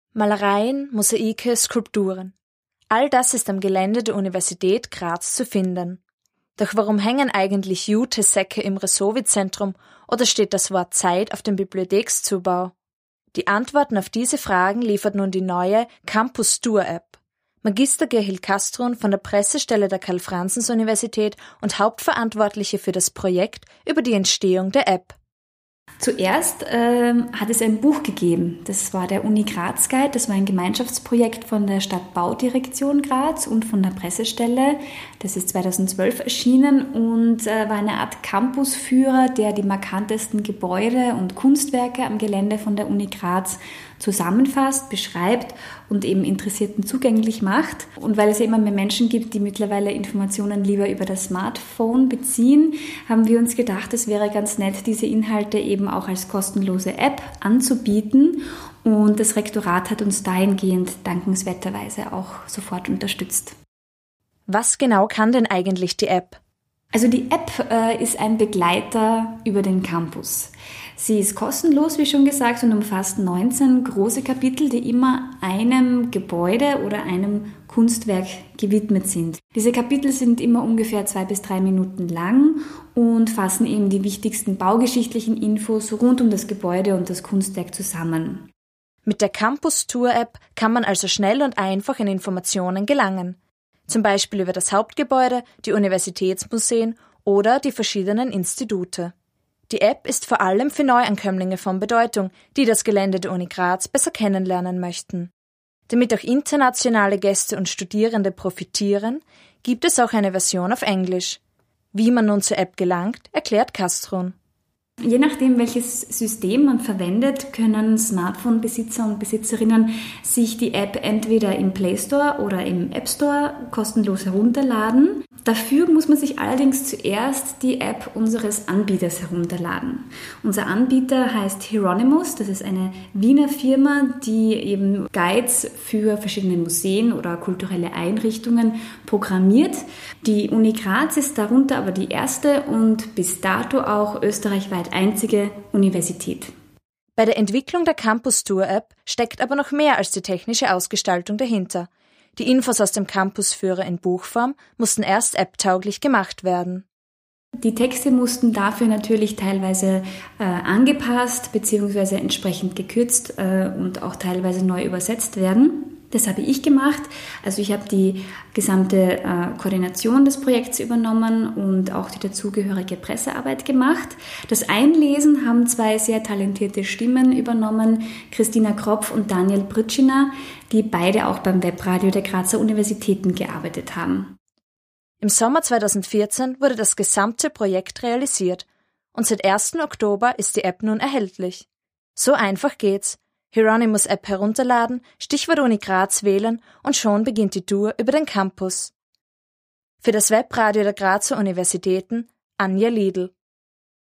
Malereien, Mosaike, Skulpturen. All das ist am Gelände der Universität Graz zu finden. Doch warum hängen eigentlich Jutesäcke im Ressowi-Zentrum oder steht das Wort Zeit auf dem Bibliothekszubau? Die Antworten auf diese Fragen liefert nun die neue Campus Tour App. Magister Gerhild Kastrun von der Pressestelle der Karl-Franzens-Universität und Hauptverantwortliche für das Projekt über die Entstehung der App. Zuerst hat es ein Buch gegeben. Das war der Uni Graz Guide. Das war ein Gemeinschaftsprojekt von der Stadtbaudirektion Graz und von der Pressestelle. Das ist 2012 erschienen und war eine Art Campusführer, der die markantesten Gebäude und Kunstwerke am Gelände von der Uni Graz zusammenfasst, beschreibt und eben Interessierten zugänglich macht. Und weil es ja immer mehr Menschen gibt, die mittlerweile Informationen lieber über das Smartphone beziehen, haben wir uns gedacht, es wäre ganz nett, diese Inhalte eben auch als kostenlose App anzubieten. Und das Rektorat hat uns dahingehend dankenswerterweise auch sofort unterstützt. Was genau kann denn eigentlich die App? Also die App ist ein Begleiter über den Campus. Sie ist kostenlos, wie schon gesagt, und umfasst 19 große Kapitel, die immer einem Gebäude oder einem Kunstwerk gewidmet sind. Diese Kapitel sind immer ungefähr 2 bis 3 Minuten lang und fassen eben die wichtigsten baugeschichtlichen Infos rund um das Gebäude und das Kunstwerk zusammen. Mit der Campus Tour App kann man also schnell und einfach in Informationen gelangen. Zum Beispiel über das Hauptgebäude, die Universitätsmuseen oder die verschiedenen Institute. Die App ist vor allem für Neuankömmlinge von Bedeutung, die das Gelände der Uni Graz besser kennenlernen möchten. Damit auch internationale Gäste und Studierende profitieren, gibt es auch eine Version auf Englisch. Wie man nun zur App gelangt, erklärt Kastrun. Je nachdem, welches System man verwendet, können Smartphone-Besitzer und Besitzerinnen sich die App entweder im Play Store oder im App Store kostenlos herunterladen. Dafür muss man sich allerdings zuerst die App unseres Anbieters herunterladen. Unser Anbieter heißt Hieronymus, das ist eine Wiener Firma, die eben Guides für verschiedene Museen oder kulturelle Einrichtungen programmiert. Die Uni Graz ist darunter aber die erste und bis dato auch österreichweit einzige Universität. Bei der Entwicklung der Campus Tour App steckt aber noch mehr als die technische Ausgestaltung dahinter. Die Infos aus dem Campusführer in Buchform mussten erst apptauglich gemacht werden. Die Texte mussten dafür natürlich teilweise angepasst bzw. entsprechend gekürzt und auch teilweise neu übersetzt werden. Das habe ich gemacht. Also ich habe die gesamte Koordination des Projekts übernommen und auch die dazugehörige Pressearbeit gemacht. Das Einlesen haben 2 sehr talentierte Stimmen übernommen, Christina Kropf und Daniel Britschiner, die beide auch beim Webradio der Grazer Universitäten gearbeitet haben. Im Sommer 2014 wurde das gesamte Projekt realisiert und seit 1. Oktober ist die App nun erhältlich. So einfach geht's. Hieronymus App herunterladen, Stichwort Uni Graz wählen und schon beginnt die Tour über den Campus. Für das Webradio der Grazer Universitäten Anja Liedl.